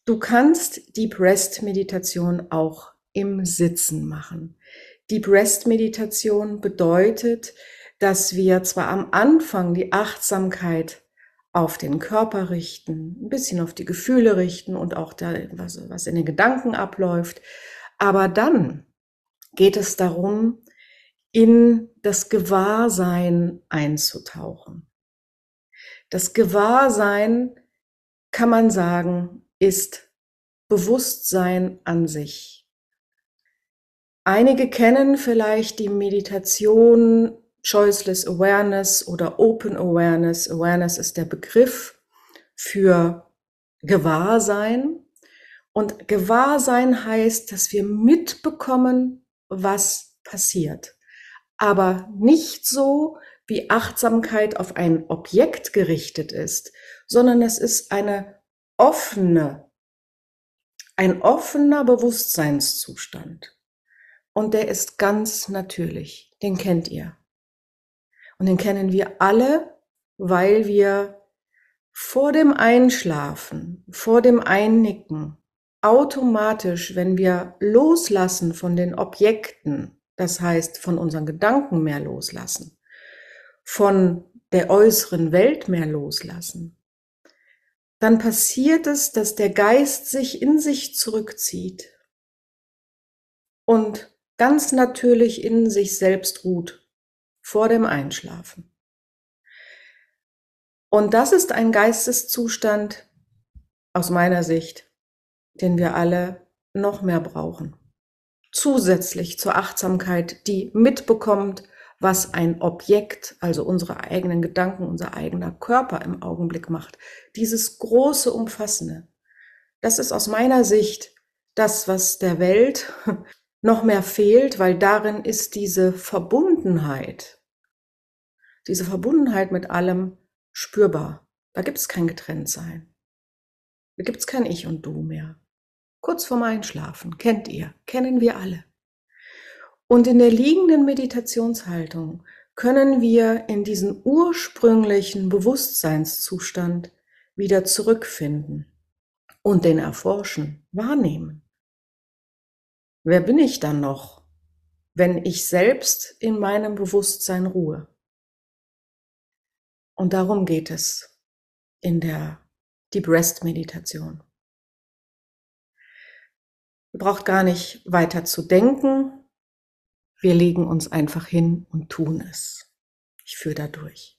Du kannst Deep Rest Meditation auch im Sitzen machen. Deep Rest Meditation bedeutet, dass wir zwar am Anfang die Achtsamkeit auf den Körper richten, ein bisschen auf die Gefühle richten und auch da, was in den Gedanken abläuft, aber dann geht es darum, in das Gewahrsein einzutauchen. Das Gewahrsein, kann man sagen, ist Bewusstsein an sich. Einige kennen vielleicht die Meditation Choiceless Awareness oder Open Awareness. Awareness ist der Begriff für Gewahrsein. Und Gewahrsein heißt, dass wir mitbekommen, was passiert. Aber nicht so, wie Achtsamkeit auf ein Objekt gerichtet ist, sondern es ist ein offener Bewusstseinszustand. Und der ist ganz natürlich. Den kennt ihr. Und den kennen wir alle, weil wir vor dem Einschlafen, vor dem Einnicken, automatisch, wenn wir loslassen von den Objekten, das heißt von unseren Gedanken mehr loslassen, von der äußeren Welt mehr loslassen, dann passiert es, dass der Geist sich in sich zurückzieht und ganz natürlich in sich selbst ruht vor dem Einschlafen. Und das ist ein Geisteszustand aus meiner Sicht, den wir alle noch mehr brauchen. Zusätzlich zur Achtsamkeit, die mitbekommt, was ein Objekt, also unsere eigenen Gedanken, unser eigener Körper im Augenblick macht. Dieses große Umfassende. Das ist aus meiner Sicht das, was der Welt noch mehr fehlt, weil darin ist diese Verbundenheit mit allem spürbar. Da gibt es kein Getrenntsein. Da gibt es kein Ich und Du mehr. Kurz vorm Einschlafen, kennt ihr, kennen wir alle. Und in der liegenden Meditationshaltung können wir in diesen ursprünglichen Bewusstseinszustand wieder zurückfinden und den erforschen, wahrnehmen. Wer bin ich dann noch, wenn ich selbst in meinem Bewusstsein ruhe? Und darum geht es in der Deep Rest Meditation. Ihr braucht gar nicht weiter zu denken. Wir legen uns einfach hin und tun es. Ich führe da durch.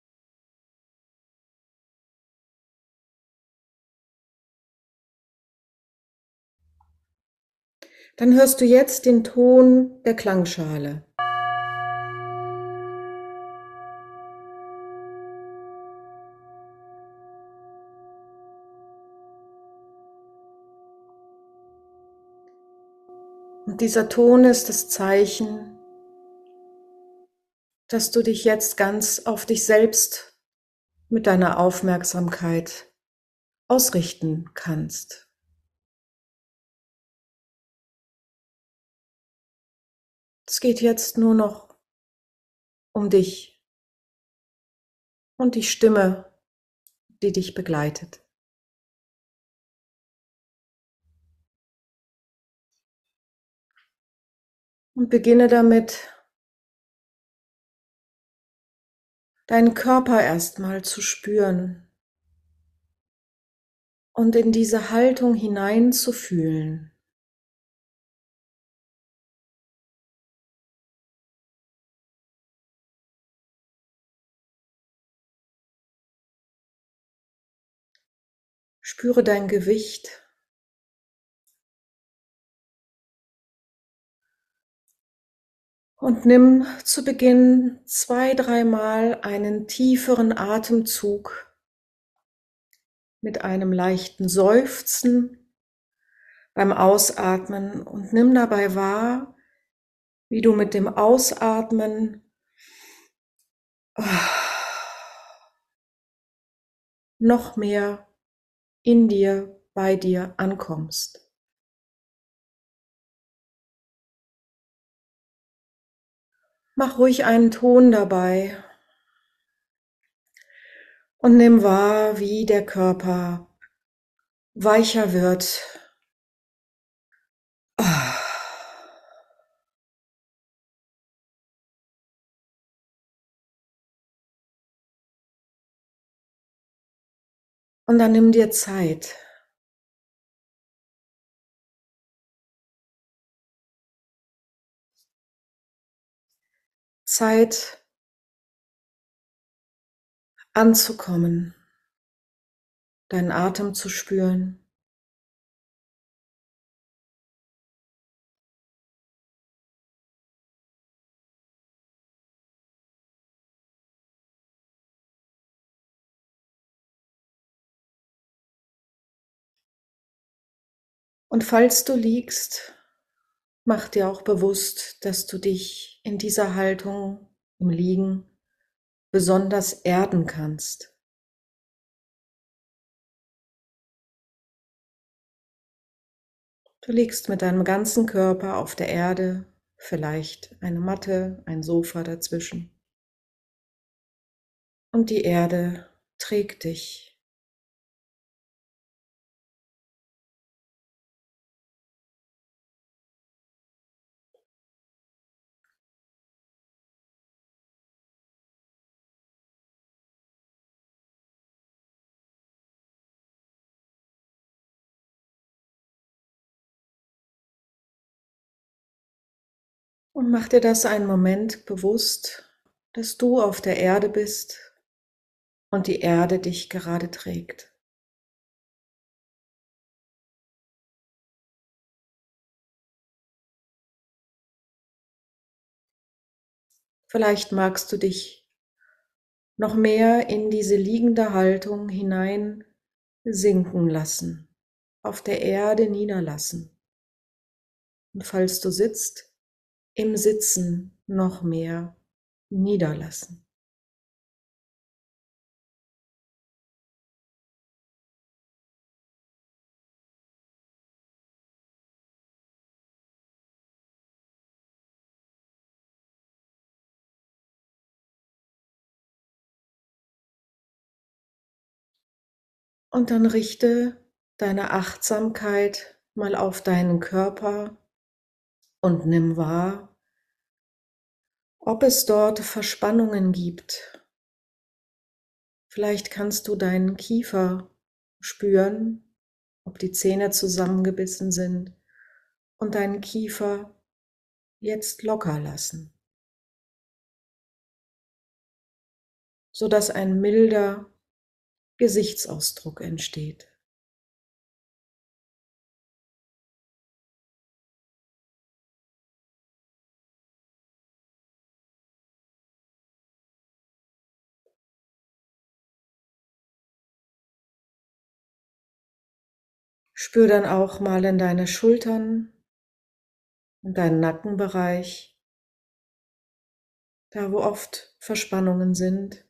Dann hörst du jetzt den Ton der Klangschale. Und dieser Ton ist das Zeichen, dass du dich jetzt ganz auf dich selbst mit deiner Aufmerksamkeit ausrichten kannst. Es geht jetzt nur noch um dich und die Stimme, die dich begleitet. Und beginne damit, deinen Körper erstmal zu spüren und in diese Haltung hineinzufühlen. Spüre dein Gewicht. Und nimm zu Beginn 2-3 Mal einen tieferen Atemzug mit einem leichten Seufzen beim Ausatmen und nimm dabei wahr, wie du mit dem Ausatmen noch mehr in dir, bei dir ankommst. Mach ruhig einen Ton dabei und nimm wahr, wie der Körper weicher wird. Und dann nimm dir Zeit. Zeit anzukommen, deinen Atem zu spüren. Und falls du liegst, mach dir auch bewusst, dass du dich in dieser Haltung im Liegen besonders erden kannst. Du liegst mit deinem ganzen Körper auf der Erde, vielleicht eine Matte, ein Sofa dazwischen. Und die Erde trägt dich. Und mach dir das einen Moment bewusst, dass du auf der Erde bist und die Erde dich gerade trägt. Vielleicht magst du dich noch mehr in diese liegende Haltung hinein sinken lassen, auf der Erde niederlassen. Und falls du sitzt, im Sitzen noch mehr niederlassen. Und dann richte deine Achtsamkeit mal auf deinen Körper und nimm wahr, ob es dort Verspannungen gibt. Vielleicht kannst du deinen Kiefer spüren, ob die Zähne zusammengebissen sind und deinen Kiefer jetzt locker lassen, sodass ein milder Gesichtsausdruck entsteht. Spür dann auch mal in deine Schultern und deinen Nackenbereich, da wo oft Verspannungen sind,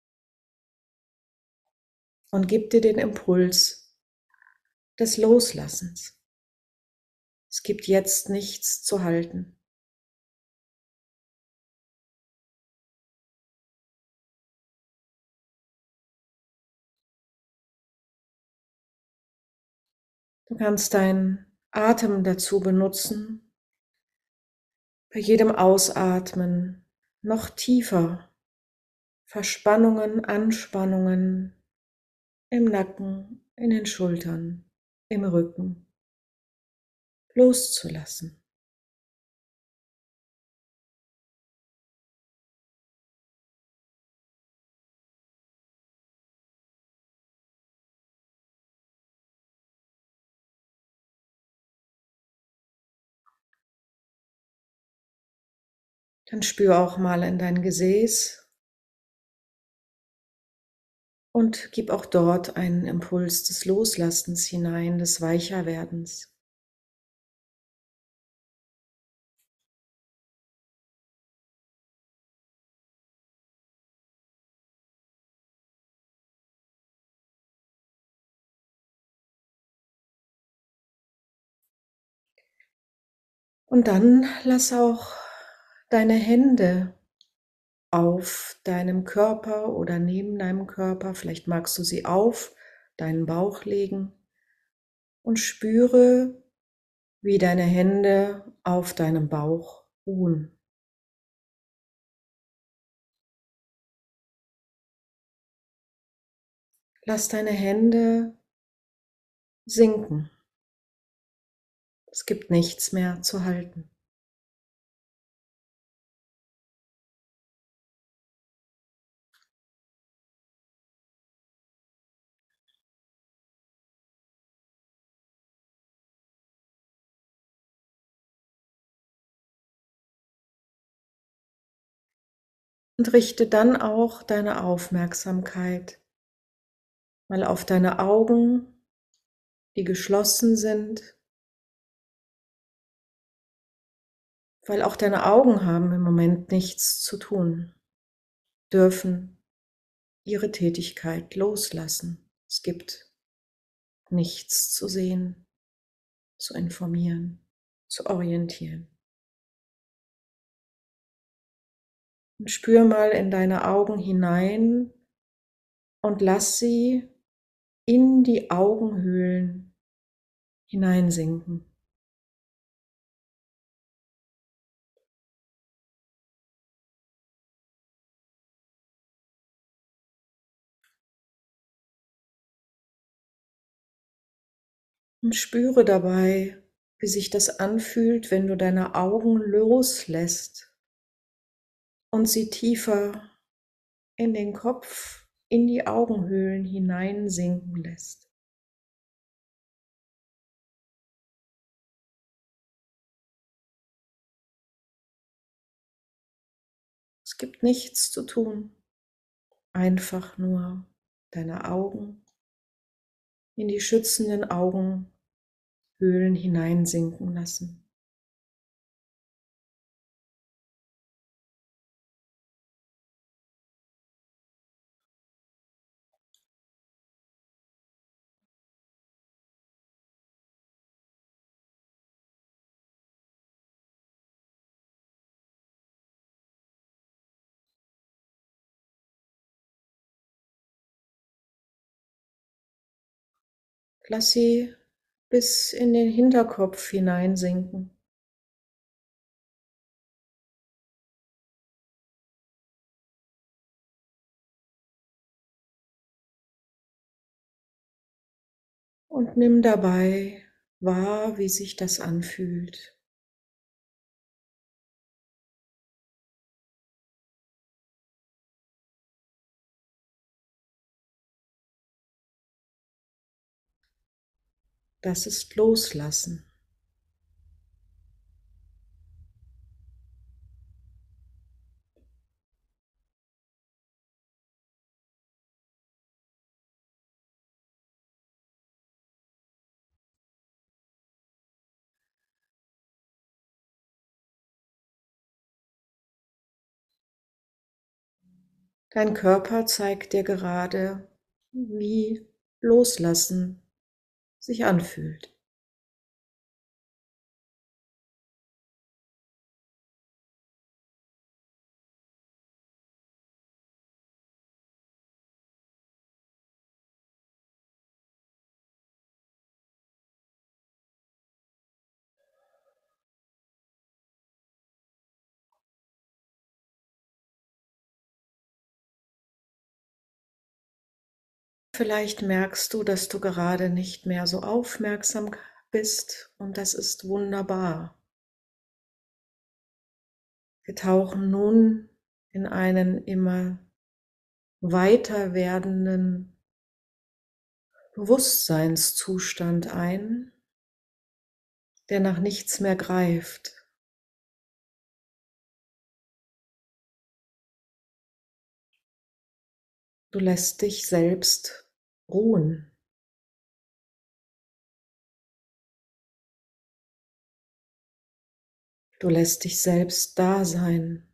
und gib dir den Impuls des Loslassens. Es gibt jetzt nichts zu halten. Du kannst deinen Atem dazu benutzen, bei jedem Ausatmen noch tiefer Verspannungen, Anspannungen im Nacken, in den Schultern, im Rücken loszulassen. Dann spür auch mal in dein Gesäß und gib auch dort einen Impuls des Loslassens hinein, des Weicherwerdens. Und dann lass auch deine Hände auf deinem Körper oder neben deinem Körper, vielleicht magst du sie auf deinen Bauch legen, und spüre, wie deine Hände auf deinem Bauch ruhen. Lass deine Hände sinken. Es gibt nichts mehr zu halten. Und richte dann auch deine Aufmerksamkeit mal auf deine Augen, die geschlossen sind, weil auch deine Augen haben im Moment nichts zu tun, dürfen ihre Tätigkeit loslassen. Es gibt nichts zu sehen, zu informieren, zu orientieren. Und spür mal in deine Augen hinein und lass sie in die Augenhöhlen hineinsinken. Und spüre dabei, wie sich das anfühlt, wenn du deine Augen loslässt und sie tiefer in den Kopf, in die Augenhöhlen hineinsinken lässt. Es gibt nichts zu tun, einfach nur deine Augen in die schützenden Augenhöhlen hineinsinken lassen. Lass sie bis in den Hinterkopf hineinsinken. Und nimm dabei wahr, wie sich das anfühlt. Das ist Loslassen. Dein Körper zeigt dir gerade, wie Loslassen sich anfühlt. Vielleicht merkst du, dass du gerade nicht mehr so aufmerksam bist und das ist wunderbar. Wir tauchen nun in einen immer weiter werdenden Bewusstseinszustand ein, der nach nichts mehr greift. Du lässt dich selbst ruhen. Du lässt dich selbst da sein.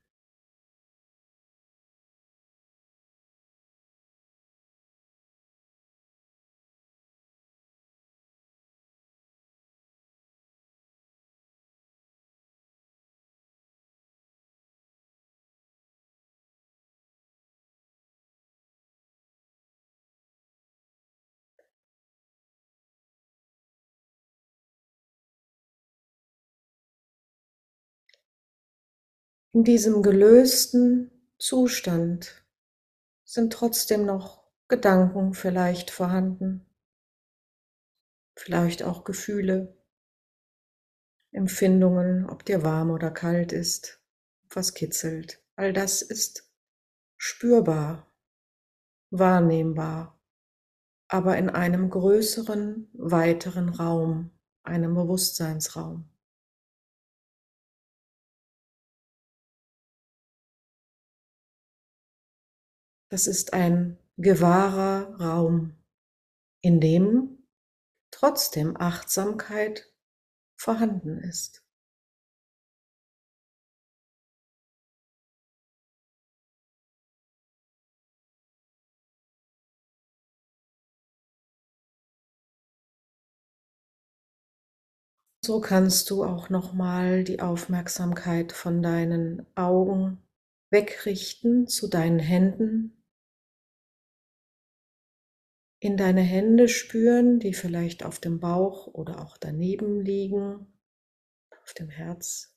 In diesem gelösten Zustand sind trotzdem noch Gedanken vielleicht vorhanden, vielleicht auch Gefühle, Empfindungen, ob dir warm oder kalt ist, was kitzelt. All das ist spürbar, wahrnehmbar, aber in einem größeren, weiteren Raum, einem Bewusstseinsraum. Das ist ein gewahrer Raum, in dem trotzdem Achtsamkeit vorhanden ist. So kannst du auch nochmal die Aufmerksamkeit von deinen Augen wegrichten zu deinen Händen, in deine Hände spüren, die vielleicht auf dem Bauch oder auch daneben liegen, auf dem Herz.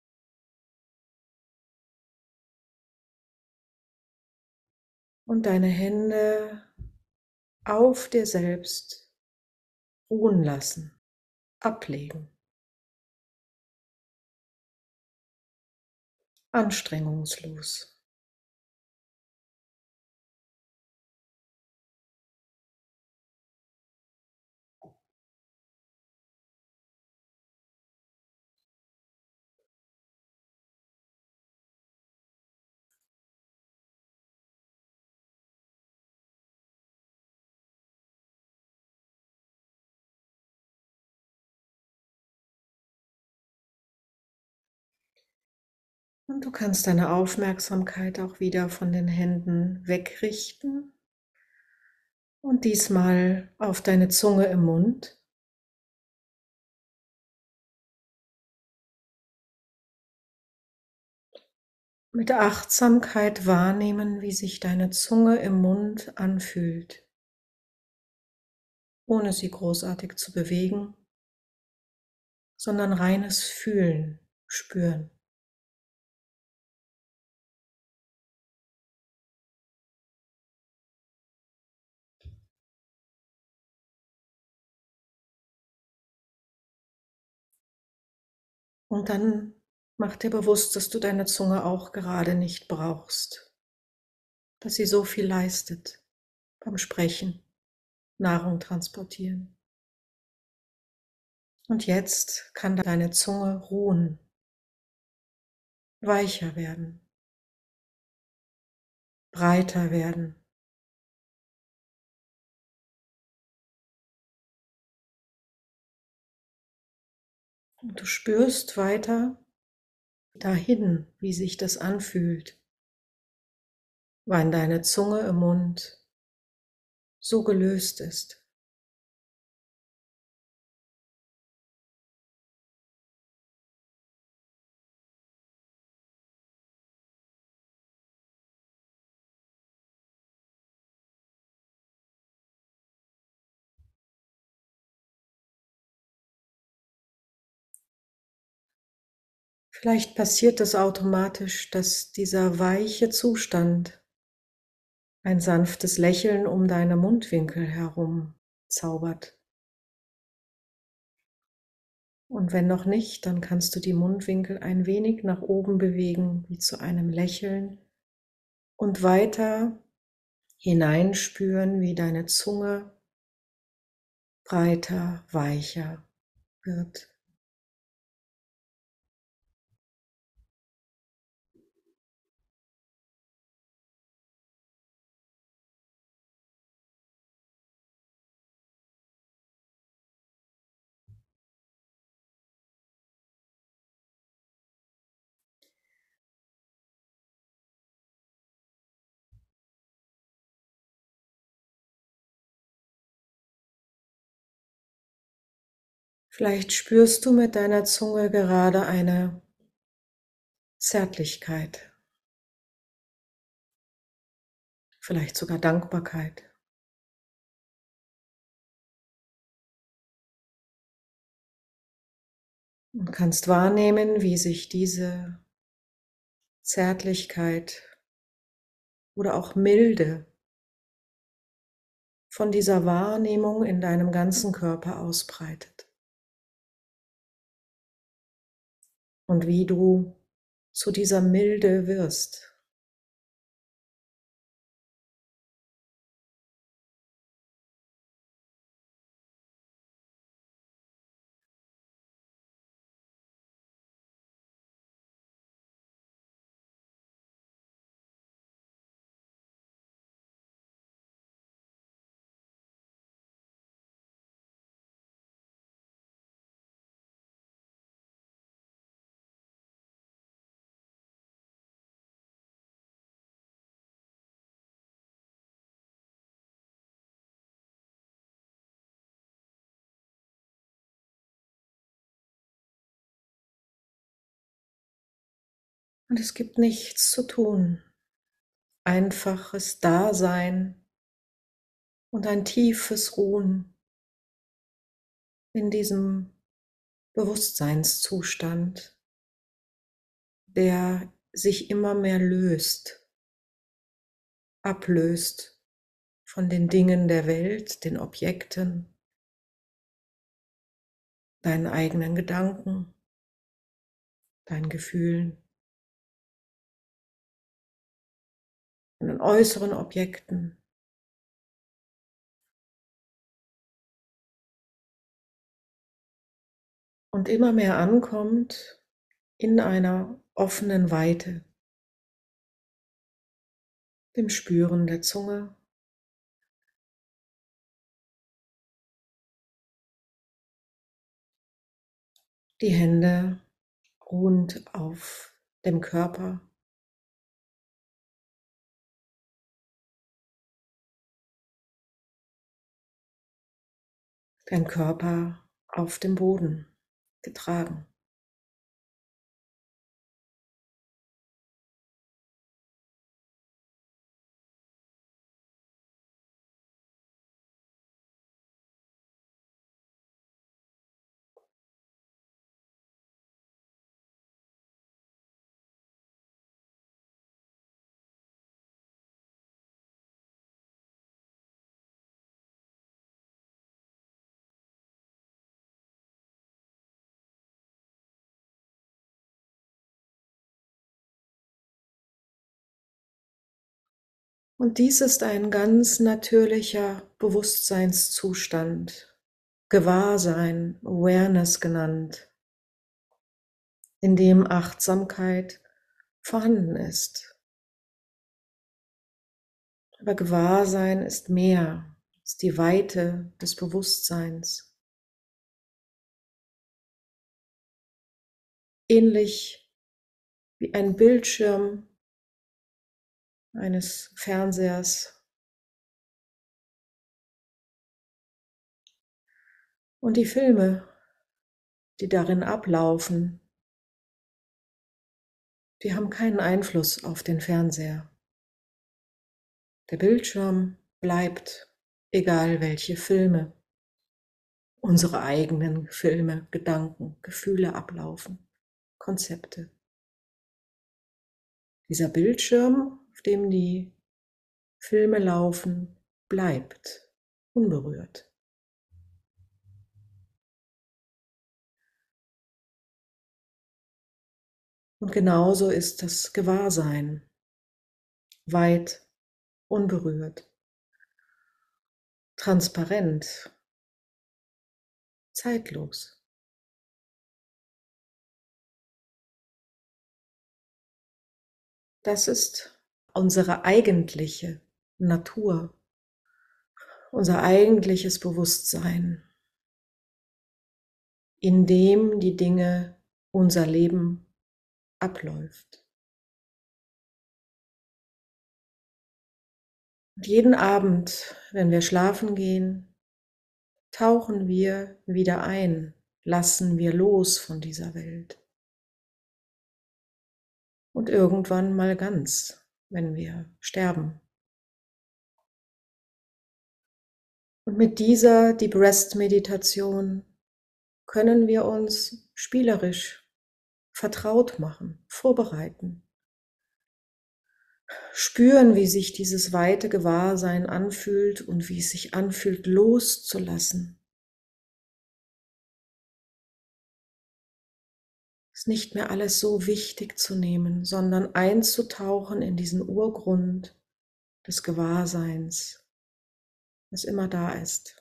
Und deine Hände auf dir selbst ruhen lassen, ablegen, anstrengungslos. Und du kannst deine Aufmerksamkeit auch wieder von den Händen wegrichten und diesmal auf deine Zunge im Mund. Mit Achtsamkeit wahrnehmen, wie sich deine Zunge im Mund anfühlt, ohne sie großartig zu bewegen, sondern reines Fühlen, Spüren. Und dann mach dir bewusst, dass du deine Zunge auch gerade nicht brauchst, dass sie so viel leistet beim Sprechen, Nahrung transportieren. Und jetzt kann deine Zunge ruhen, weicher werden, breiter werden. Und du spürst weiter dahin, wie sich das anfühlt, wenn deine Zunge im Mund so gelöst ist. Vielleicht passiert es automatisch, dass dieser weiche Zustand ein sanftes Lächeln um deine Mundwinkel herum zaubert. Und wenn noch nicht, dann kannst du die Mundwinkel ein wenig nach oben bewegen, wie zu einem Lächeln, und weiter hineinspüren, wie deine Zunge breiter, weicher wird. Vielleicht spürst du mit deiner Zunge gerade eine Zärtlichkeit, vielleicht sogar Dankbarkeit. Und kannst wahrnehmen, wie sich diese Zärtlichkeit oder auch Milde von dieser Wahrnehmung in deinem ganzen Körper ausbreitet. Und wie du zu dieser Milde wirst. Und es gibt nichts zu tun. Einfaches Dasein und ein tiefes Ruhen in diesem Bewusstseinszustand, der sich immer mehr löst, ablöst von den Dingen der Welt, den Objekten, deinen eigenen Gedanken, deinen Gefühlen, von den äußeren Objekten. Und immer mehr ankommt in einer offenen Weite, dem Spüren der Zunge, die Hände ruhend auf dem Körper, dein Körper auf dem Boden getragen. Und dies ist ein ganz natürlicher Bewusstseinszustand, Gewahrsein, Awareness genannt, in dem Achtsamkeit vorhanden ist. Aber Gewahrsein ist mehr, ist die Weite des Bewusstseins. Ähnlich wie ein Bildschirm eines Fernsehers. Und die Filme, die darin ablaufen, die haben keinen Einfluss auf den Fernseher. Der Bildschirm bleibt, egal welche Filme, unsere eigenen Filme, Gedanken, Gefühle ablaufen, Konzepte. Dieser Bildschirm, auf dem die Filme laufen, bleibt unberührt. Und genauso ist das Gewahrsein weit, unberührt, transparent, zeitlos. Das ist unsere eigentliche Natur, unser eigentliches Bewusstsein, in dem die Dinge, unser Leben abläuft. Und jeden Abend, wenn wir schlafen gehen, tauchen wir wieder ein, lassen wir los von dieser Welt. Und irgendwann mal ganz, wenn wir sterben. Und mit dieser Deep Rest Meditation können wir uns spielerisch vertraut machen, vorbereiten Spüren, wie sich dieses weite Gewahrsein anfühlt und wie es sich anfühlt, loszulassen. Es nicht mehr alles so wichtig zu nehmen, sondern einzutauchen in diesen Urgrund des Gewahrseins, das immer da ist.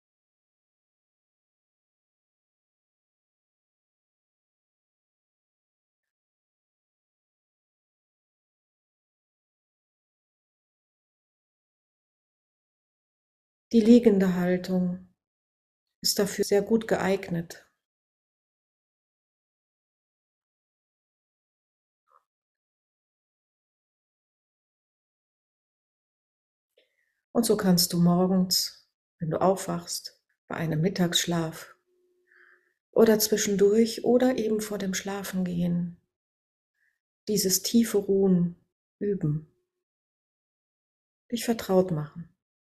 Die liegende Haltung ist dafür sehr gut geeignet. Und so kannst du morgens, wenn du aufwachst, bei einem Mittagsschlaf oder zwischendurch oder eben vor dem Schlafengehen, dieses tiefe Ruhen üben, dich vertraut machen.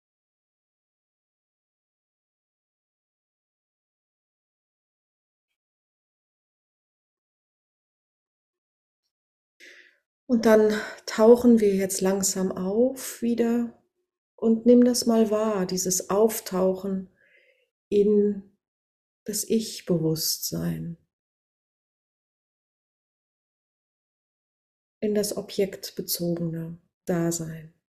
Und dann tauchen wir jetzt langsam auf wieder und nimm das mal wahr, dieses Auftauchen in das Ich-Bewusstsein, in das objektbezogene Dasein.